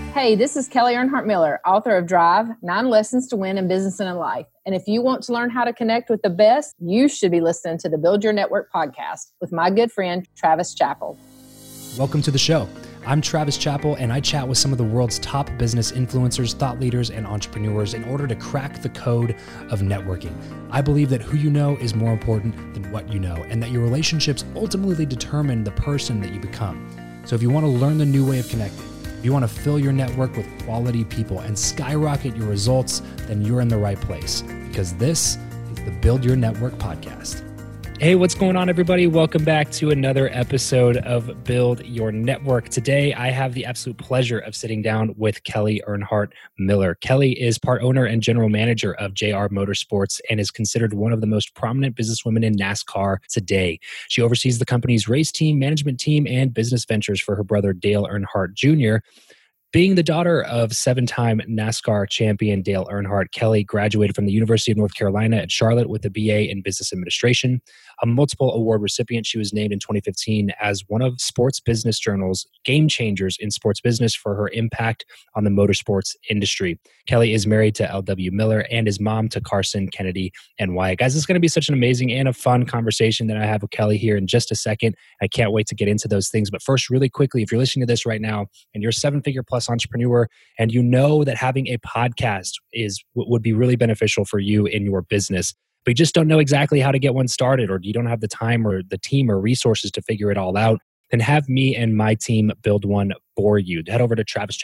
Hey, this is Kelly Earnhardt Miller, author of Drive, 9 Lessons to Win in Business and in Life. And if you want to learn how to connect with the best, you should be listening to the Build Your Network podcast with my good friend, Travis Chappell. Welcome to the show. I'm Travis Chappell, and I chat with some of the world's top business influencers, thought leaders, and entrepreneurs in order to crack the code of networking. I believe that who you know is more important than what you know, and that your relationships ultimately determine the person that you become. So if you want to learn the new way of connecting, if you want to fill your network with quality people and skyrocket your results, then you're in the right place, because this is the Build Your Network podcast. Hey, what's going on, everybody? Welcome back to another episode of Build Your Network. Today, I have the absolute pleasure of sitting down with Kelly Earnhardt Miller. Kelly is part owner and general manager of JR Motorsports and is considered one of the most prominent businesswomen in NASCAR today. She oversees the company's race team, management team, and business ventures for her brother, Dale Earnhardt Jr. Being the daughter of 7-time NASCAR champion Dale Earnhardt, Kelly graduated from the University of North Carolina at Charlotte with a BA in Business Administration. A multiple award recipient, she was named in 2015 as one of Sports Business Journal's Game Changers in Sports Business for her impact on the motorsports industry. Kelly is married to L.W. Miller and is mom to Carson, Kennedy, and Wyatt. Guys, this is going to be such an amazing and a fun conversation that I have with Kelly here in just a second. I can't wait to get into those things. But first, really quickly, if you're listening to this right now and you're a 7-figure plus entrepreneur and you know that having a podcast would be really beneficial for you in your business, but you just don't know exactly how to get one started, or you don't have the time or the team or resources to figure it all out, then have me and my team build one for you. Head over to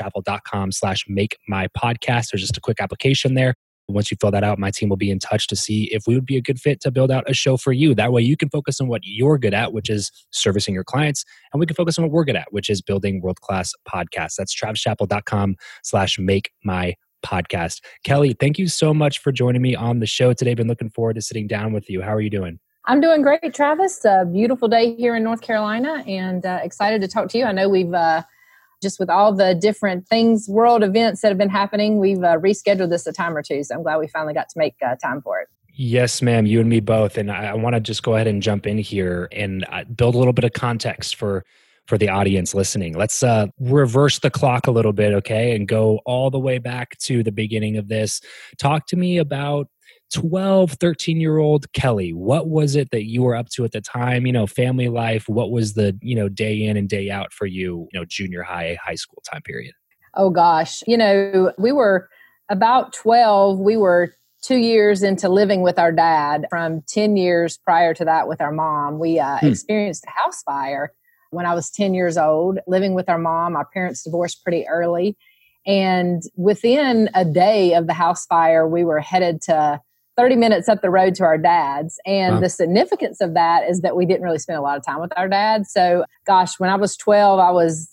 travischappell.com/make-my-podcast. There's just a quick application there. Once you fill that out, my team will be in touch to see if we would be a good fit to build out a show for you. That way you can focus on what you're good at, which is servicing your clients, and we can focus on what we're good at, which is building world-class podcasts. That's travischappell.com/make-my-podcast. Kelly, thank you so much for joining me on the show today. Been looking forward to sitting down with you. How are you doing? I'm doing great, Travis. A beautiful day here in North Carolina, and excited to talk to you. I know we've just with all the different things, world events that have been happening, we've rescheduled this a time or two. So I'm glad we finally got to make time for it. Yes, ma'am. You and me both. And I want to just go ahead and jump in here and build a little bit of context for the audience listening. Let's reverse the clock a little bit, okay, and go all the way back to the beginning of this. Talk to me about 12, 13-year-old Kelly. What was it that you were up to at the time? Family life. What was the, day in and day out for you, junior high school time period? Oh, gosh. We were about 12. We were 2 years into living with our dad. From 10 years prior to that with our mom, we experienced a house fire when I was 10 years old, living with our mom. Our parents divorced pretty early. And within a day of the house fire, we were headed to 30 minutes up the road to our dad's. And the significance of that is that we didn't really spend a lot of time with our dad. So, gosh, when I was 12, I was,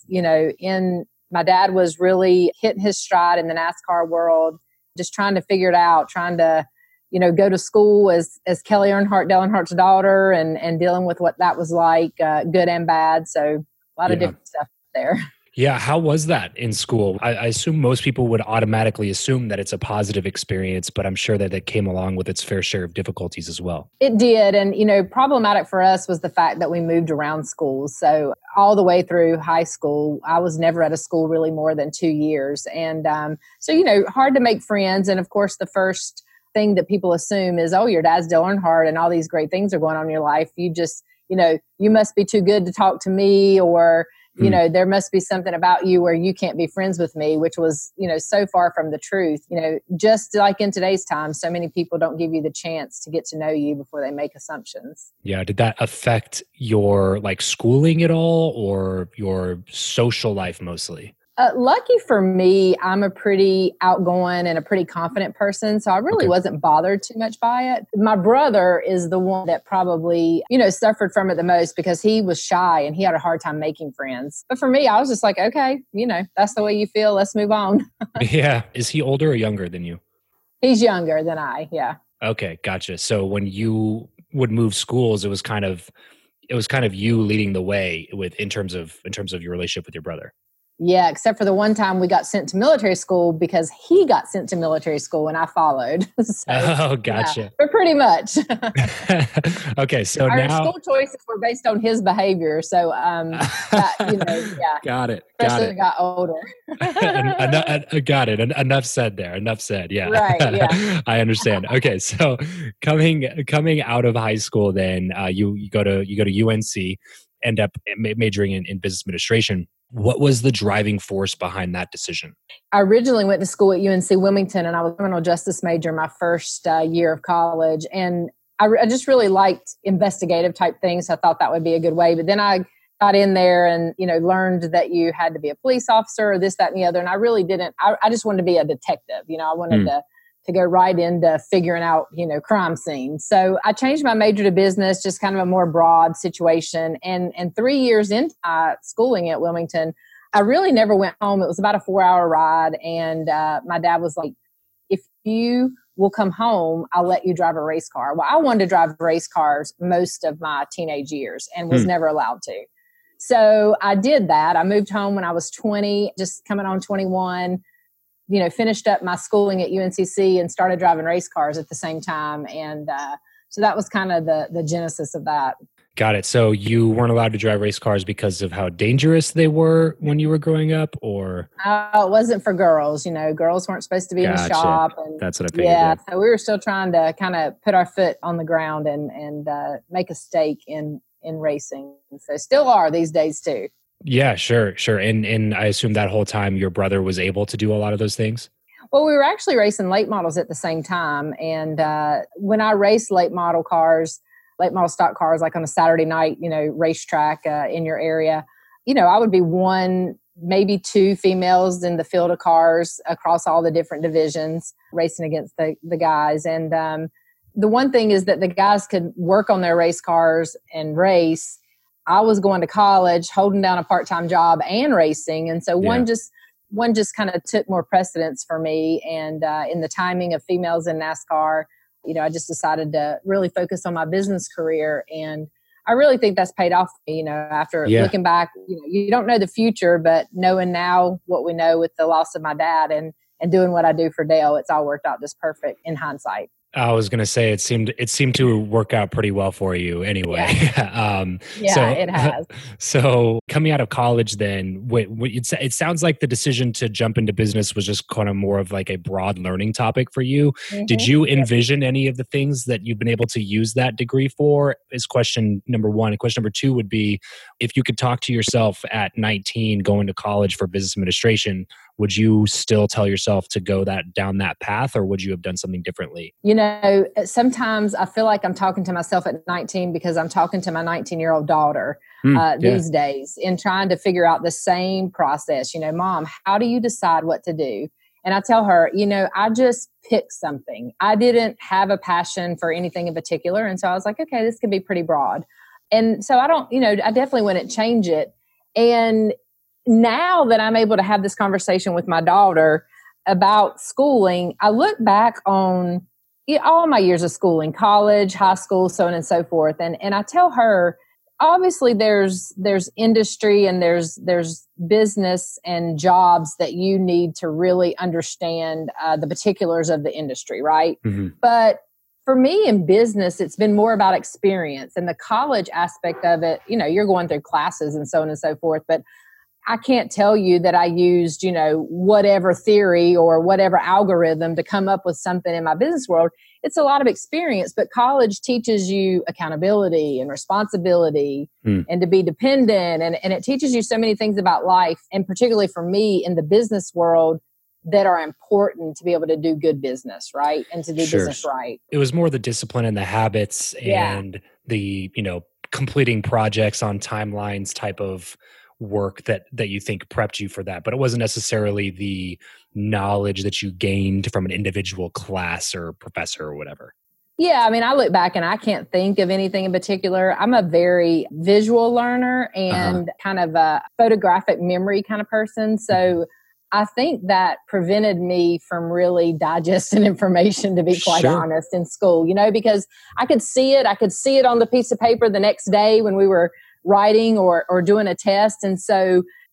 my dad was really hitting his stride in the NASCAR world, just trying to figure it out, trying to, go to school as Kelly Earnhardt, Dale Earnhardt's daughter, and dealing with what that was like, good and bad. So a lot of different stuff there. Yeah. How was that in school? I assume most people would automatically assume that it's a positive experience, but I'm sure that it came along with its fair share of difficulties as well. It did. And, problematic for us was the fact that we moved around schools. So all the way through high school, I was never at a school really more than 2 years. And so, hard to make friends. And of course, the first thing that people assume is, oh, your dad's Dale Earnhardt and all these great things are going on in your life. You just, you must be too good to talk to me, or there must be something about you where you can't be friends with me, which was, so far from the truth. Just like in today's time, so many people don't give you the chance to get to know you before they make assumptions. Yeah. Did that affect your schooling at all, or your social life mostly? Lucky for me, I'm a pretty outgoing and a pretty confident person, so I really wasn't bothered too much by it. My brother is the one that probably, suffered from it the most because he was shy and he had a hard time making friends. But for me, I was just like, okay, that's the way you feel. Let's move on. Yeah. Is he older or younger than you? He's younger than I, yeah. Okay, gotcha. So when you would move schools, it was kind of you leading the way in terms of your relationship with your brother. Yeah, except for the one time we got sent to military school because he got sent to military school and I followed. Oh, Yeah, gotcha. but pretty much. Okay, so Our now school choices were based on his behavior. So that, yeah, got it. Got especially as it. I got older. Got it. Enough said there. Enough said. Yeah. Right, yeah. I understand. Okay. So coming out of high school, then you go to UNC, end up majoring in business administration. What was the driving force behind that decision? I originally went to school at UNC Wilmington and I was a criminal justice major my first year of college. And I just really liked investigative type things. So I thought that would be a good way. But then I got in there and, learned that you had to be a police officer or this, that, and the other. And I really didn't, I just wanted to be a detective. I wanted to go right into figuring out, crime scenes. So I changed my major to business, just kind of a more broad situation. And 3 years into schooling at Wilmington, I really never went home. It was about a 4-hour ride. And my dad was like, if you will come home, I'll let you drive a race car. Well, I wanted to drive race cars most of my teenage years and was never allowed to. So I did that. I moved home when I was 20, just coming on 21, finished up my schooling at UNCC and started driving race cars at the same time. And so that was kind of the genesis of that. Got it. So you weren't allowed to drive race cars because of how dangerous they were when you were growing up, or? It wasn't for girls. Girls weren't supposed to be in the shop. And that's what I figured. Yeah, so we were still trying to kind of put our foot on the ground and make a stake in racing. So still are these days too. Yeah, sure. And I assume that whole time your brother was able to do a lot of those things? Well, we were actually racing late models at the same time. And when I raced late model stock cars, like on a Saturday night, racetrack in your area, I would be one, maybe two females in the field of cars across all the different divisions racing against the guys. And the one thing is that the guys could work on their race cars and race. I was going to college, holding down a part-time job and racing. And so one just kind of took more precedence for me. And in the timing of females in NASCAR, I just decided to really focus on my business career. And I really think that's paid off, after looking back, you don't know the future, but knowing now what we know with the loss of my dad and doing what I do for Dale, it's all worked out just perfect in hindsight. I was going to say it seemed to work out pretty well for you anyway. Yeah, it has. So coming out of college, then it sounds like the decision to jump into business was just kind of more of like a broad learning topic for you. Mm-hmm. Did you envision any of the things that you've been able to use that degree for? Is question number one. And question number two would be, if you could talk to yourself at 19 going to college for business administration, would you still tell yourself to go down that path, or would you have done something differently? Sometimes I feel like I'm talking to myself at 19 because I'm talking to my 19-year-old daughter these days and trying to figure out the same process. Mom, how do you decide what to do? And I tell her, I just picked something. I didn't have a passion for anything in particular. And so I was like, okay, this could be pretty broad. And so I definitely wouldn't change it. And now that I'm able to have this conversation with my daughter about schooling, I look back on all my years of schooling, college, high school, so on and so forth. And I tell her, obviously there's industry and there's business and jobs that you need to really understand the particulars of the industry, right? Mm-hmm. But for me in business, it's been more about experience, and the college aspect of it, you're going through classes and so on and so forth. But I can't tell you that I used, whatever theory or whatever algorithm to come up with something in my business world. It's a lot of experience, but college teaches you accountability and responsibility and to be dependent. And it teaches you so many things about life, and particularly for me in the business world, that are important to be able to do good business, right? And to do business right. It was more the discipline and the habits and the, completing projects on timelines type of work that you think prepped you for that, but it wasn't necessarily the knowledge that you gained from an individual class or professor or whatever. Yeah, I look back and I can't think of anything in particular. I'm a very visual learner and kind of a photographic memory kind of person. So I think that prevented me from really digesting information, to be quite honest, in school, because I could see it. I could see it on the piece of paper the next day when we were writing or doing a test. And so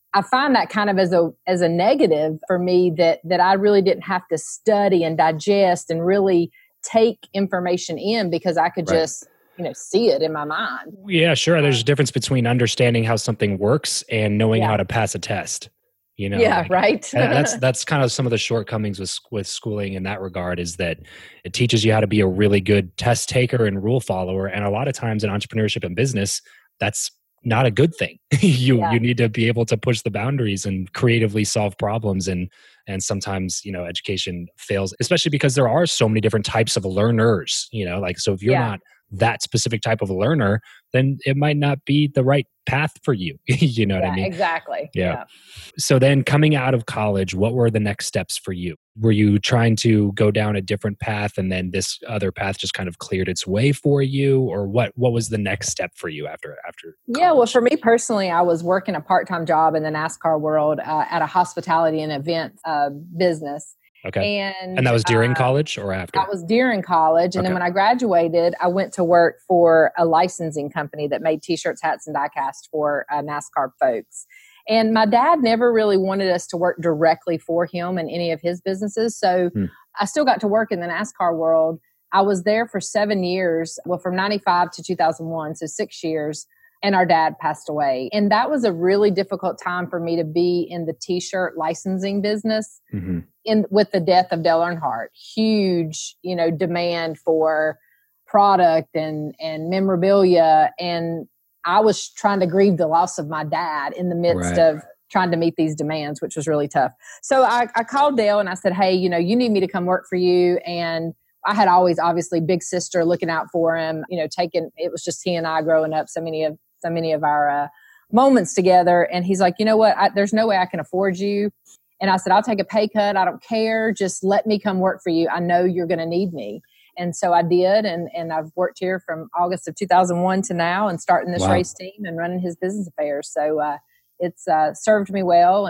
I find that kind of as a negative for me, that I really didn't have to study and digest and really take information in, because I could just, see it in my mind. Yeah, sure. There's a difference between understanding how something works and knowing how to pass a test. Yeah, right. That's kind of some of the shortcomings with schooling in that regard, is that it teaches you how to be a really good test taker and rule follower. And a lot of times in entrepreneurship and business, that's not a good thing. You need to be able to push the boundaries and creatively solve problems. And sometimes, education fails, especially because there are so many different types of learners, so if you're not that specific type of a learner, then it might not be the right path for you. You know what I mean? Exactly. Yeah. So then coming out of college, what were the next steps for you? Were you trying to go down a different path and then this other path just kind of cleared its way for you? Or what was the next step for you after college? Yeah, well, for me personally, I was working a part-time job in the NASCAR world at a hospitality and event business. Okay. And that was during college or after? That was during college. And then when I graduated, I went to work for a licensing company that made T-shirts, hats, and die-cast for NASCAR folks. And my dad never really wanted us to work directly for him in any of his businesses. So I still got to work in the NASCAR world. I was there for 7 years, from 95 to 2001, so 6 years. And our dad passed away. And that was a really difficult time for me to be in the T-shirt licensing business with the death of Dale Earnhardt. Huge, demand for product and memorabilia. And I was trying to grieve the loss of my dad in the midst of trying to meet these demands, which was really tough. So I called Dale and I said, hey, you need me to come work for you. And I had always, obviously, big sister looking out for him, it was just he and I growing up, so many of our moments together. And he's like, you know what? There's no way I can afford you. And I said, I'll take a pay cut. I don't care. Just let me come work for you. I know you're going to need me. And so I did. And I've worked here from August of 2001 to now, and starting this race team and running his business affairs. So it's served me well.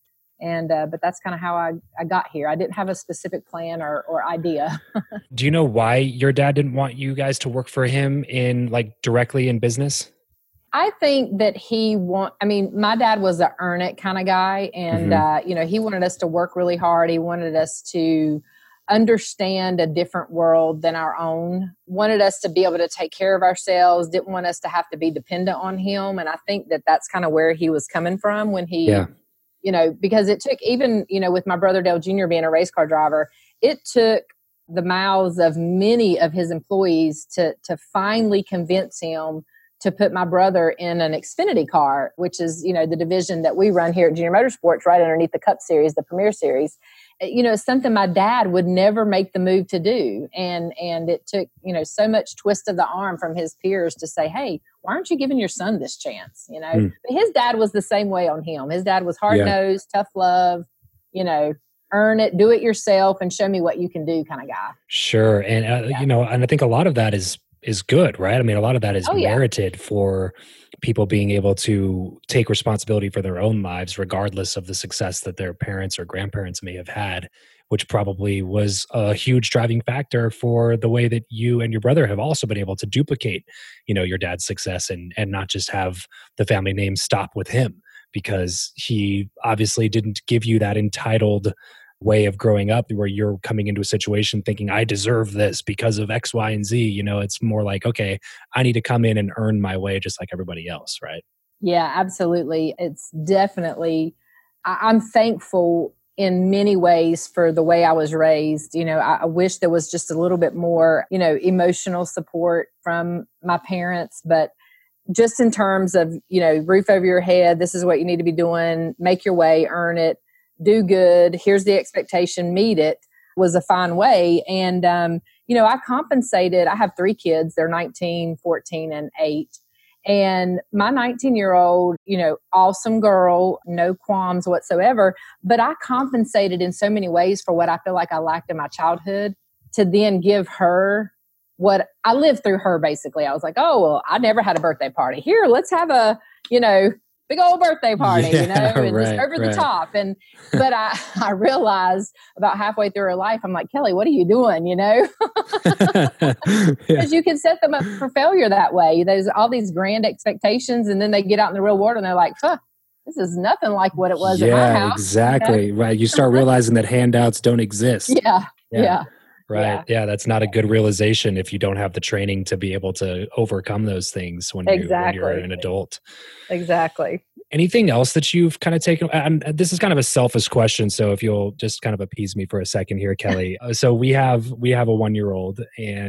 But that's kind of how I got here. I didn't have a specific plan or idea. Do you know why your dad didn't want you guys to work for him directly in business? I think that my dad was an earn it kind of guy. And, he wanted us to work really hard. He wanted us to understand a different world than our own, wanted us to be able to take care of ourselves, didn't want us to have to be dependent on him. And I think that that's kind of where he was coming from when he, because it took even, with my brother Dale Jr. being a race car driver, it took the mouths of many of his employees to finally convince him to put my brother in an Xfinity car, which is, the division that we run here at Junior Motorsports, right underneath the Cup Series, the Premier Series. It's something my dad would never make the move to do. And it took, so much twist of the arm from his peers to say, hey, why aren't you giving your son this chance? But his dad was the same way on him. His dad was hard-nosed, tough love, earn it, do it yourself, and show me what you can do kind of guy. Sure. And, and I think a lot of that is good, right? I mean, a lot of that is merited for people being able to take responsibility for their own lives, regardless of the success that their parents or grandparents may have had, which probably was a huge driving factor for the way that you and your brother have also been able to duplicate, your dad's success and not just have the family name stop with him, because he obviously didn't give you that entitled way of growing up where you're coming into a situation thinking, I deserve this because of X, Y, and Z. It's more like, okay, I need to come in and earn my way just like everybody else, right? Yeah, absolutely. It's definitely, I'm thankful in many ways for the way I was raised. I wish there was just a little bit more, emotional support from my parents, but just in terms of, roof over your head, this is what you need to be doing, make your way, earn it, do good, here's the expectation, meet it, was a fine way. And, I compensated. I have 3 kids. They're 19, 14, and 8. And my 19-year-old, awesome girl, no qualms whatsoever. But I compensated in so many ways for what I feel like I lacked in my childhood to then give her what I lived through her, basically. I was like, oh, well, I never had a birthday party. Here, let's have a, big old birthday party, and just over the top. But I realized about halfway through her life, I'm like, Kelly, what are you doing? Because you can set them up for failure that way. There's all these grand expectations, and then they get out in the real world and they're like, this is nothing like what it was at my Yeah, house. exactly. Right. You start realizing that handouts don't exist. Yeah. Yeah. Yeah. Right. Yeah. That's not a good realization if you don't have the training to be able to overcome those things when you're Exactly. an adult. Exactly. Anything else that you've kind of taken? And this is kind of a selfish question, so if you'll just kind of appease me for a second here, Kelly. So we have a 1-year-old,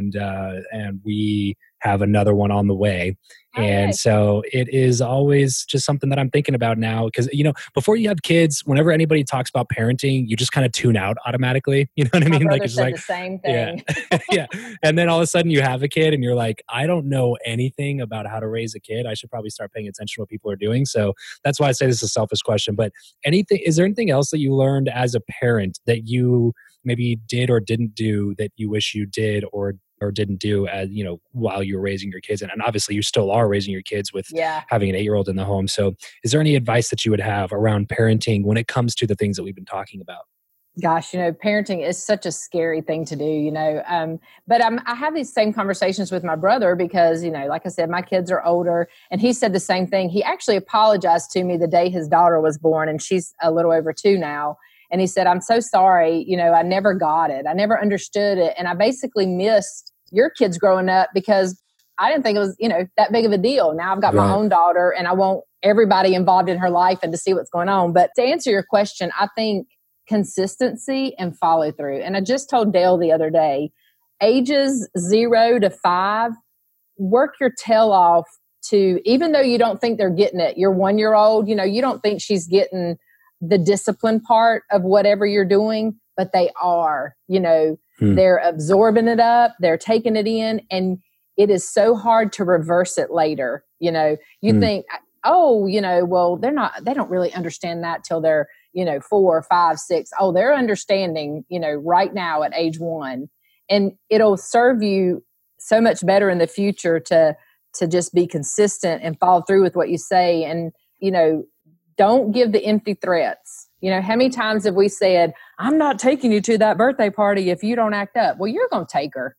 and we have another one on the way. Oh, And yay. so it is always just something that I'm thinking about now because before you have kids, whenever anybody talks about parenting, you just kind of tune out automatically. You know what I My mean? Like brother it's just said like, the same yeah, thing. yeah. And then all of a sudden you have a kid and you're like, I don't know anything about how to raise a kid. I should probably start paying attention to what people are doing. So that's why I say this is a selfish question. But is there anything else that you learned as a parent that you maybe did or didn't do that you wish you did or didn't do as while you were raising your kids? And obviously you still are raising your kids with Yeah. having an 8-year-old in the home. So is there any advice that you would have around parenting when it comes to the things that we've been talking about? Gosh, parenting is such a scary thing to do, but I have these same conversations with my brother because, like I said, my kids are older and he said the same thing. He actually apologized to me the day his daughter was born and she's a little over 2 now. And he said, I'm so sorry. I never got it. I never understood it. And I basically missed your kids growing up because I didn't think it was, that big of a deal. Now I've got my own daughter and I want everybody involved in her life and to see what's going on. But to answer your question, I think consistency and follow through. And I just told Dale the other day, ages 0 to 5, work your tail off to, even though you don't think they're getting it, your 1-year-old, you don't think she's getting the discipline part of whatever you're doing, but they are, they're absorbing it up, they're taking it in, and it is so hard to reverse it later. You think, well, they don't really understand that till they're 4, 5, 6. Oh, they're understanding, right now at age 1. And it'll serve you so much better in the future to just be consistent and follow through with what you say. And, don't give the empty threats. How many times have we said, I'm not taking you to that birthday party if you don't act up? Well, you're going to take her.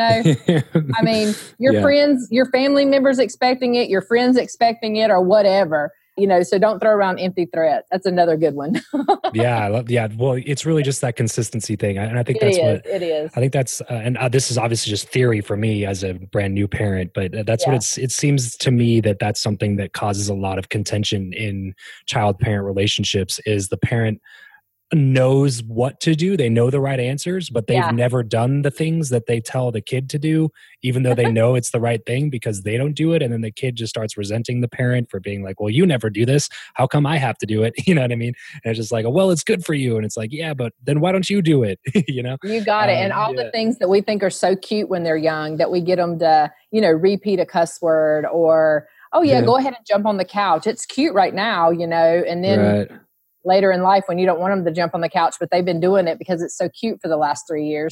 I mean, your friends, your family members expecting it, your friends expecting it, or whatever. So don't throw around empty threats. That's another good one. Yeah. Well, it's really just that consistency thing. And I think it is. I think that's, this is obviously just theory for me as a brand new parent, but that's what it seems to me that's something that causes a lot of contention in child parent relationships is the parent knows what to do. They know the right answers, but they've never done the things that they tell the kid to do, even though they know it's the right thing because they don't do it. And then the kid just starts resenting the parent for being like, well, you never do this. How come I have to do it? You know what I mean? And it's just like, well, it's good for you. And it's like, yeah, but then why don't you do it? You got it. And all the things that we think are so cute when they're young that we get them to, repeat a cuss word or, go ahead and jump on the couch. It's cute right now, and then later in life when you don't want them to jump on the couch, but they've been doing it because it's so cute for the last 3 years.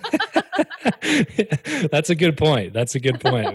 That's a good point. That's a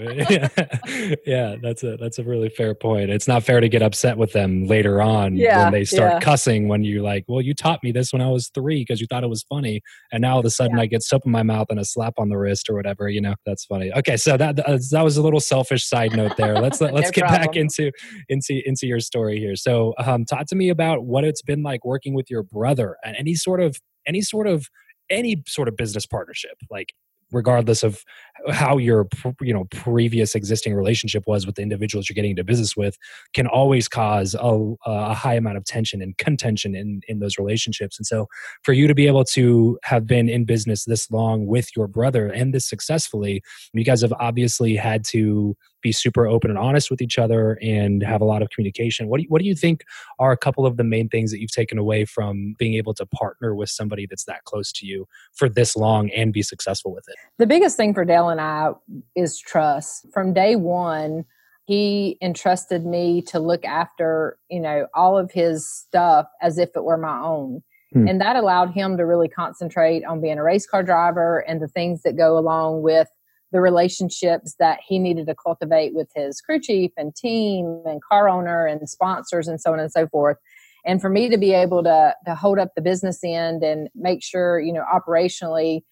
really fair point. It's not fair to get upset with them later on when they start cussing when you're like, well, you taught me this when I was 3 because you thought it was funny. And now all of a sudden I get soap in my mouth and a slap on the wrist or whatever, that's funny. Okay. So that was a little selfish side note there. Let's get back into your story here. So talk to me about what it's been like working with your brother and any sort of business partnership, like regardless of how your previous existing relationship was with the individuals you're getting into business with, can always cause a high amount of tension and contention in those relationships. And so for you to be able to have been in business this long with your brother and this successfully, you guys have obviously had to be super open and honest with each other and have a lot of communication. What do you think are a couple of the main things that you've taken away from being able to partner with somebody that's that close to you for this long and be successful with it? The biggest thing for Dale and I is trust. From day one, he entrusted me to look after, all of his stuff as if it were my own. And that allowed him to really concentrate on being a race car driver and the things that go along with the relationships that he needed to cultivate with his crew chief and team and car owner and sponsors and so on and so forth. And for me to be able to hold up the business end and make sure, operationally,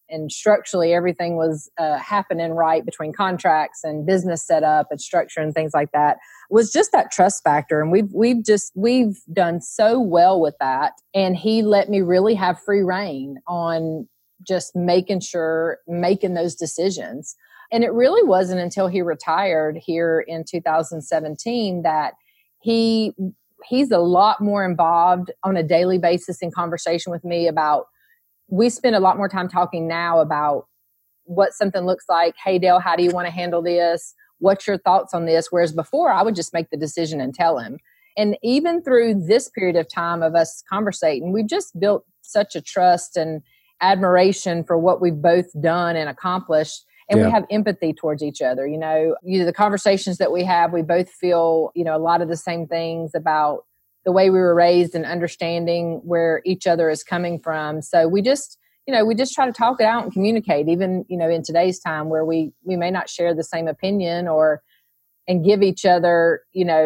and structurally everything was happening right between contracts and business setup and structure and things like that, was just that trust factor. And we've done so well with that. And he let me really have free reign on just making those decisions. And it really wasn't until he retired here in 2017 that he's a lot more involved on a daily basis in conversation with me about, we spend a lot more time talking now about what something looks like. Hey, Dale, how do you want to handle this? What's your thoughts on this? Whereas before I would just make the decision and tell him. And even through this period of time of us conversating, we've just built such a trust and admiration for what we've both done and accomplished. And we have empathy towards each other. The conversations that we have, we both feel, a lot of the same things about the way we were raised and understanding where each other is coming from. So we just try to talk it out and communicate, even, in today's time where we may not share the same opinion and give each other,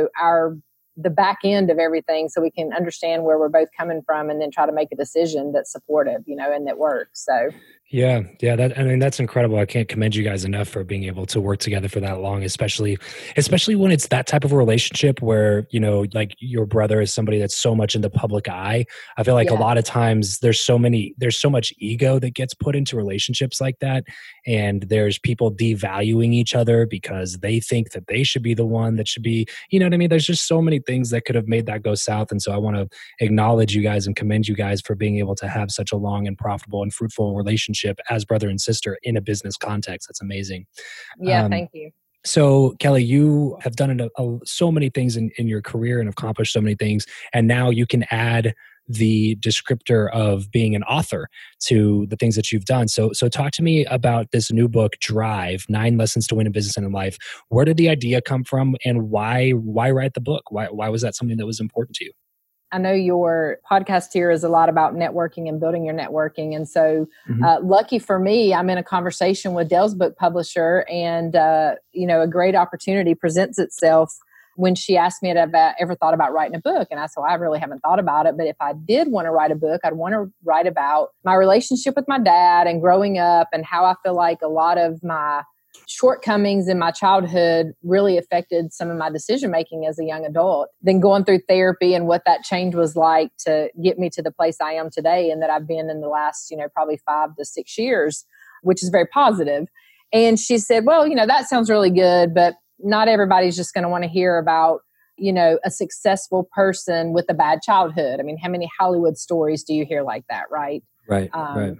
the back end of everything so we can understand where we're both coming from and then try to make a decision that's supportive, and that works. So. Yeah. That's incredible. I can't commend you guys enough for being able to work together for that long, especially when it's that type of a relationship where, like your brother is somebody that's so much in the public eye. I feel like a lot of times there's so much ego that gets put into relationships like that. And there's people devaluing each other because they think that they should be the one that should be, you know what I mean? There's just so many things that could have made that go south. And so I want to acknowledge you guys and commend you guys for being able to have such a long and profitable and fruitful relationship as brother and sister in a business context. That's amazing. Yeah, thank you. So Kelly, you have done so many things in your career and accomplished so many things. And now you can add the descriptor of being an author to the things that you've done. So talk to me about this new book, Drive, 9 Lessons to Win in Business and in Life. Where did the idea come from and why write the book? Why was that something that was important to you? I know your podcast here is a lot about networking and building your networking. And so lucky for me, I'm in a conversation with Dale's book publisher and, a great opportunity presents itself when she asked me if I ever thought about writing a book. And I said, I really haven't thought about it. But if I did want to write a book, I'd want to write about my relationship with my dad and growing up and how I feel like a lot of my shortcomings in my childhood really affected some of my decision making as a young adult. Then going through therapy and what that change was like to get me to the place I am today and that I've been in the last, probably 5 to 6 years, which is very positive. And she said, well, that sounds really good, but not everybody's just going to want to hear about, a successful person with a bad childhood. I mean, how many Hollywood stories do you hear like that, right? Right. Right.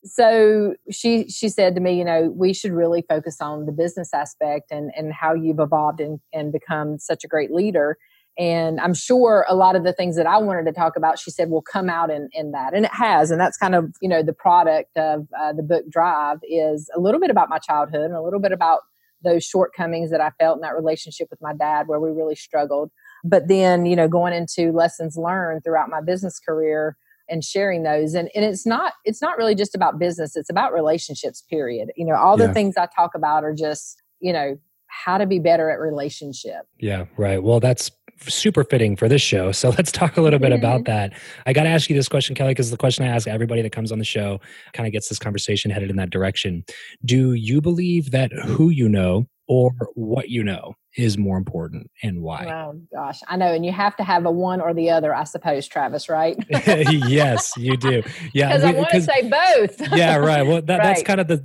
So she said to me, we should really focus on the business aspect and how you've evolved and become such a great leader. And I'm sure a lot of the things that I wanted to talk about, she said, will come out in that. And it has. And that's kind of, the product of the book Drive is a little bit about my childhood and a little bit about those shortcomings that I felt in that relationship with my dad where we really struggled. But then, going into lessons learned throughout my business career and sharing those. And it's not really just about business. It's about relationships, period. All the things I talk about are just, how to be better at relationship. Yeah, right. Well, that's super fitting for this show. So let's talk a little bit about that. I got to ask you this question, Kelly, because the question I ask everybody that comes on the show kind of gets this conversation headed in that direction. Do you believe that who you know or what you know is more important and why? Oh, gosh. I know. And you have to have a one or the other, I suppose, Travis, right? Yes, you do. Yeah. Because I want to say both. Yeah, right. Well, right. that's kind of the,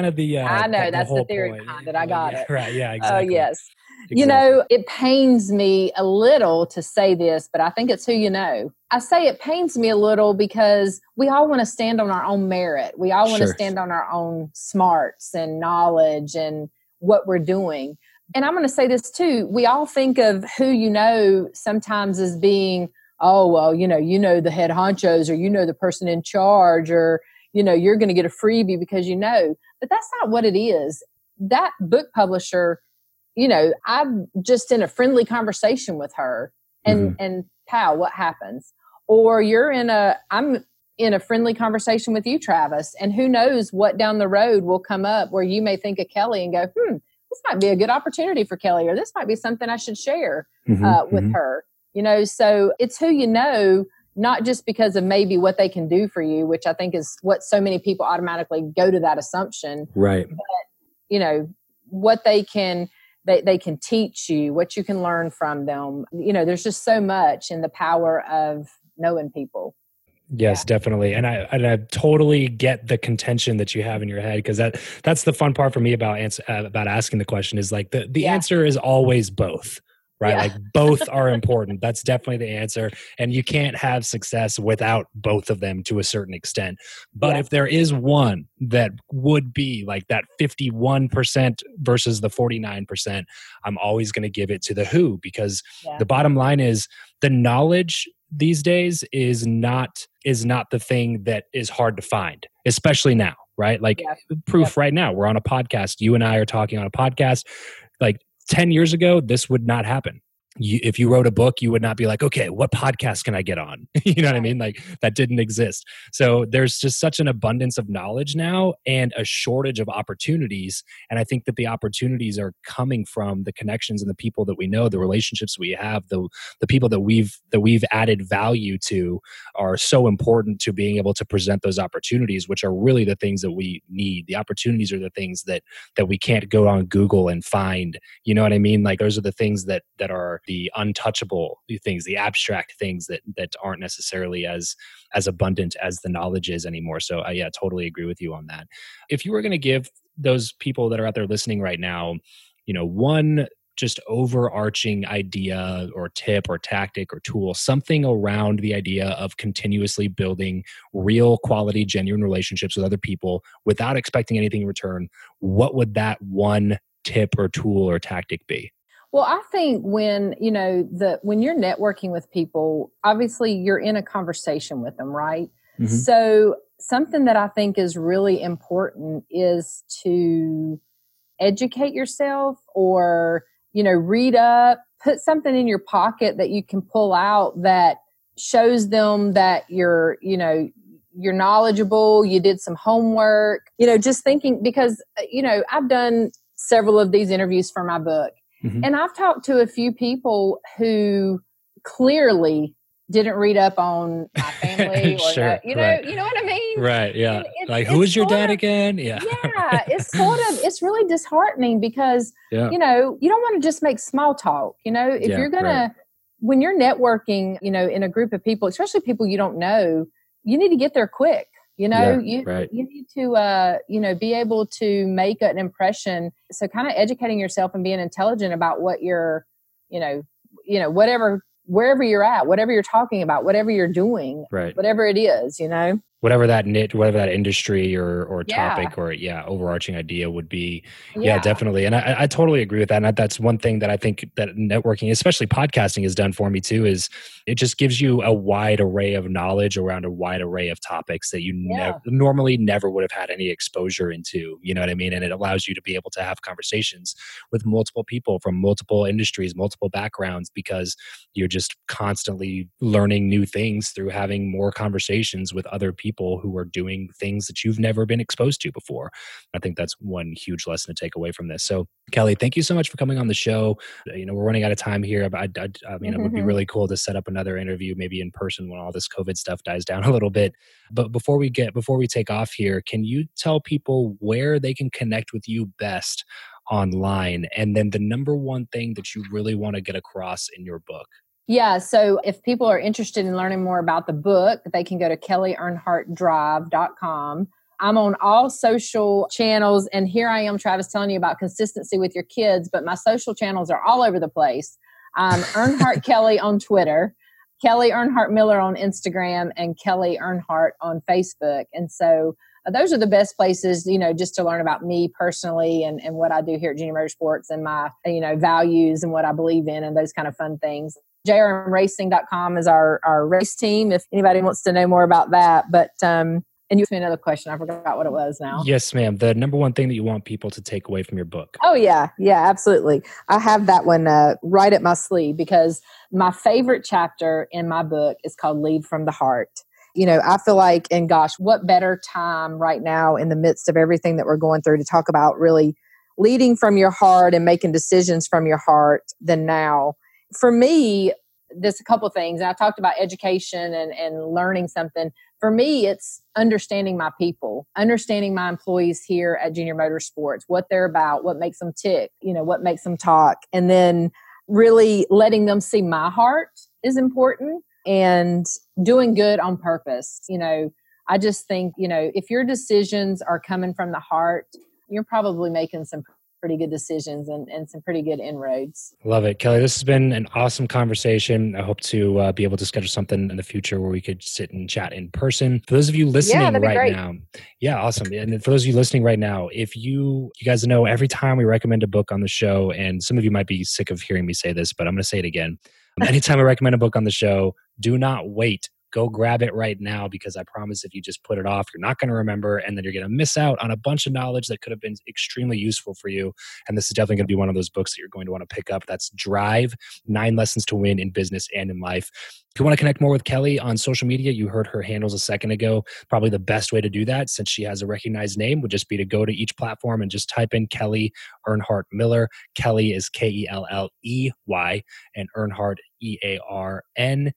I know. That's the theory point. behind it. I got it. Right. Yeah, exactly. Oh, yes. Exactly. It pains me a little to say this, but I think it's who you know. I say it pains me a little because we all want to stand on our own merit. We all want to stand on our own smarts and knowledge and what we're doing. And I'm going to say this too. We all think of who you know sometimes as being, oh, well, the head honchos or, the person in charge or, you're going to get a freebie because but that's not what it is. That book publisher, I'm just in a friendly conversation with her and pal, what happens? Or I'm in a friendly conversation with you, Travis, and who knows what down the road will come up where you may think of Kelly and go, this might be a good opportunity for Kelly, or this might be something I should share with her. So it's who you know. not just because of maybe what they can do for you, which I think is what so many people automatically go to that assumption. Right. But, you know, what they can teach you, what you can learn from them. You know, there's just so much in the power of knowing people. Yes, definitely. And I totally get the contention that you have in your head, because that's the fun part for me about asking the question is like the answer is always both, right? Yeah. Like both are important. That's definitely the answer. And you can't have success without both of them to a certain extent. But if there is one that would be like that 51% versus the 49%, I'm always going to give it to the who, because the bottom line is the knowledge these days is not the thing that is hard to find, especially now, right? Like proof right now, we're on a podcast. You and I are talking on a podcast. Like 10 years ago, this would not happen. If you wrote a book, you would not be like, okay, what podcast can I get on? You know what I mean? Like that didn't exist. So there's just such an abundance of knowledge now and a shortage of opportunities. And I think that the opportunities are coming from the connections and the people that we know, the relationships we have, the people that we've added value to are so important to being able to present those opportunities, which are really the things that we need. The opportunities are the things that we can't go on Google and find. You know what I mean? Like those are the things that are the untouchable things, the abstract things that aren't necessarily as abundant as the knowledge is anymore. So I totally agree with you on that. If you were going to give those people that are out there listening right now, you know, one just overarching idea or tip or tactic or tool, something around the idea of continuously building real quality, genuine relationships with other people without expecting anything in return, what would that one tip or tool or tactic be? Well, I think when you're networking with people, obviously you're in a conversation with them, right? Mm-hmm. So something that I think is really important is to educate yourself, or, you know, read up, put something in your pocket that you can pull out that shows them that you're knowledgeable, you did some homework, you know, just thinking, because, you know, I've done several of these interviews for my book. Mm-hmm. And I've talked to a few people who clearly didn't read up on my family, or sure, you know what I mean? Right. Yeah. Like, who is your dad again? Yeah. Yeah. It's really disheartening, because, you know, you don't want to just make small talk. You know, if you're going to, when you're networking, you know, in a group of people, especially people you don't know, you need to get there quick. You know, you need to, be able to make an impression. So kind of educating yourself and being intelligent about what you're, wherever you're at, whatever you're talking about, whatever you're doing, whatever it is, you know. Whatever that niche, whatever that industry or topic or overarching idea would be. Yeah, definitely. And I totally agree with that. And that's one thing that I think that networking, especially podcasting, has done for me too, is it just gives you a wide array of knowledge around a wide array of topics that you normally never would have had any exposure into. You know what I mean? And it allows you to be able to have conversations with multiple people from multiple industries, multiple backgrounds, because you're just constantly learning new things through having more conversations with other people who are doing things that you've never been exposed to before. I think that's one huge lesson to take away from this. So Kelly, thank you so much for coming on the show. You know, we're running out of time here, but I mean, it would be really cool to set up another interview, maybe in person when all this COVID stuff dies down a little bit. But before we take off here, can you tell people where they can connect with you best online? And then the number one thing that you really want to get across in your book? Yeah. So if people are interested in learning more about the book, they can go to kellyearnhartdrive.com. I'm on all social channels, and here I am, Travis, telling you about consistency with your kids, but my social channels are all over the place. Earnhardt Kelly on Twitter, Kelly Earnhardt Miller on Instagram, and Kelly Earnhardt on Facebook. And so those are the best places, you know, just to learn about me personally and what I do here at Genie Motorsports, and my, you know, values and what I believe in and those kind of fun things. JRMRacing.com is our race team, if anybody wants to know more about that. But, and you asked me another question. I forgot what it was now. Yes, ma'am. The number one thing that you want people to take away from your book. Oh, yeah. Yeah, absolutely. I have that one right at my sleeve, because my favorite chapter in my book is called Lead from the Heart. You know, I feel like, and gosh, what better time right now in the midst of everything that we're going through to talk about really leading from your heart and making decisions from your heart than now. For me, there's a couple things. And I talked about education and learning something. For me, it's understanding my people, understanding my employees here at Junior Motorsports, what they're about, what makes them tick, what makes them talk. And then really letting them see my heart is important, and doing good on purpose. I just think, if your decisions are coming from the heart, you're probably making some pretty good decisions and some pretty good inroads. Love it. Kelly, this has been an awesome conversation. I hope to be able to schedule something in the future where we could sit and chat in person. For those of you listening right now. Yeah, awesome. And for those of you listening right now, if you guys know, every time we recommend a book on the show, and some of you might be sick of hearing me say this, but I'm going to say it again. Anytime I recommend a book on the show, do not wait. Go grab it right now, because I promise if you just put it off, you're not going to remember, and then you're going to miss out on a bunch of knowledge that could have been extremely useful for you. And this is definitely going to be one of those books that you're going to want to pick up. That's Drive, 9 Lessons to Win in Business and in Life. If you want to connect more with Kelly on social media, you heard her handles a second ago. Probably the best way to do that, since she has a recognized name, would just be to go to each platform and just type in Kelly Earnhardt Miller. Kelly is Kelley, and Earnhardt EARNHARD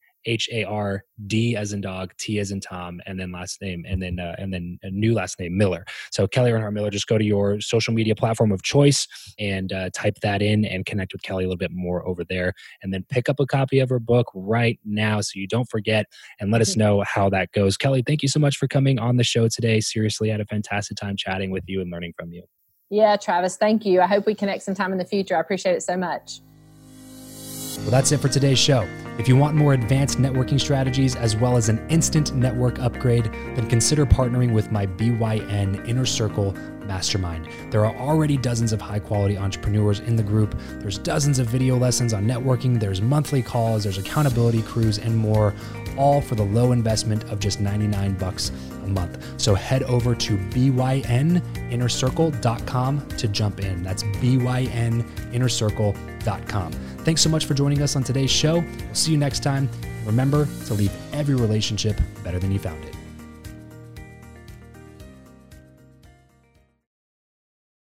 as in dog, T as in Tom, and then last name, and then a new last name, Miller. So Kelly Earnhardt Miller. Just go to your social media platform of choice and type that in and connect with Kelly a little bit more over there, and then pick up a copy of her book right now so you don't forget, and let us know how that goes. Kelly, thank you so much for coming on the show today. Seriously, I had a fantastic time chatting with you and learning from you. Yeah, Travis, thank you. I hope we connect sometime in the future. I appreciate it so much. Well, that's it for today's show. If you want more advanced networking strategies as well as an instant network upgrade, then consider partnering with my BYN Inner Circle Mastermind. There are already dozens of high-quality entrepreneurs in the group. There's dozens of video lessons on networking. There's monthly calls. There's accountability crews and more, all for the low investment of just $99 a month. So head over to byninnercircle.com to jump in. That's byninnercircle.com. Thanks so much for joining us on today's show. We'll see you next time. Remember to leave every relationship better than you found it.